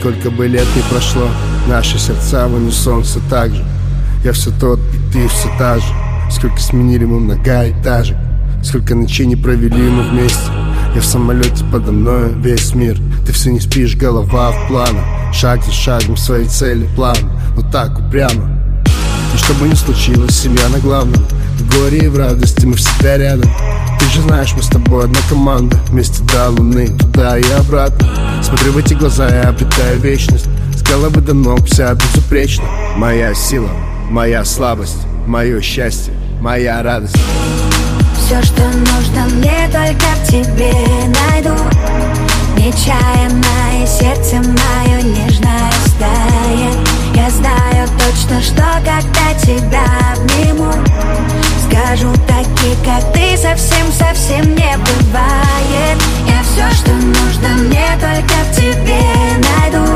Сколько бы лет ни прошло, наши сердца в унисон все так же. Я все тот, и ты все та же. Сколько сменили мы многоэтажек, сколько ночей не провели мы вместе. Я в самолете, подо мною весь мир. Ты все не спишь, голова в планах. Шаг за шагом своей цели план. Но так упрямо. И что бы ни случилось, семья на главном. В горе и в радости мы всегда рядом. Ты же знаешь, мы с тобой одна команда. Вместе до луны, туда и обратно. Смотрю в эти глаза, я обретаю вечность. С головы до ног вся безупречна. Моя сила, моя слабость, мое счастье, моя радость. Все, что нужно мне, только в тебе найду. Нечаянно и сердце мое нежно растает. Я знаю точно, что когда тебя обниму, скажу такие, как ты, совсем не бывает. Я все, что нужно мне, только в тебе найду.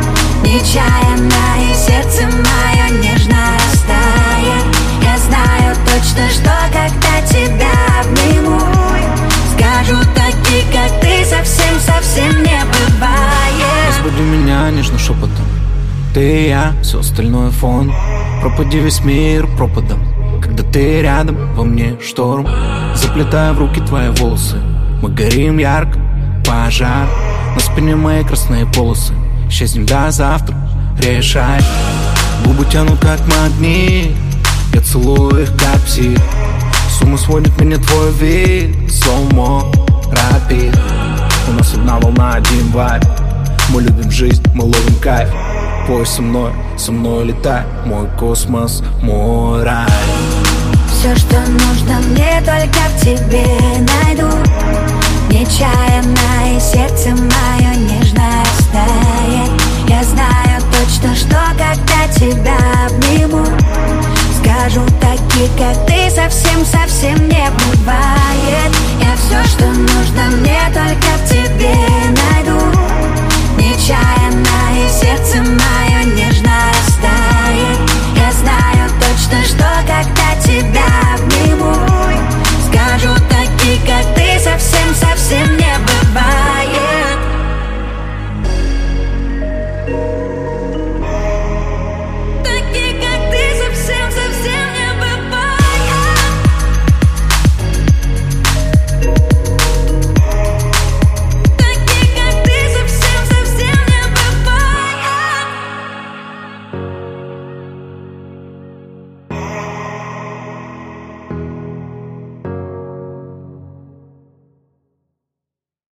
Нечаянно и сердце мое нежно растает. Я знаю точно, что когда тебя обниму, скажу такие, как ты, совсем не бывает. Разбуди меня нежно шепотом. Ты и я, все остальное фон. Пропади весь мир пропадом. Когда ты рядом, во мне шторм. Заплетая в руки твои волосы. Мы горим ярко, пожар. На спине мои красные полосы. Исчезнем до завтра, решай. Губы тянут как магнит. Я целую их как псих. С ума сводит меня твой вид. Слоумо, рапид. У нас одна волна, один вайб. Мы любим жизнь, мы ловим кайф. Пой со мной летай. Мой космос, мой рай. Все, что нужно мне, только в тебе найду. Нечаянно и сердце мое нежно растает. Я знаю точно, что когда тебя обниму, скажу такие, как ты, совсем не бывает. Я все, что нужно мне, только в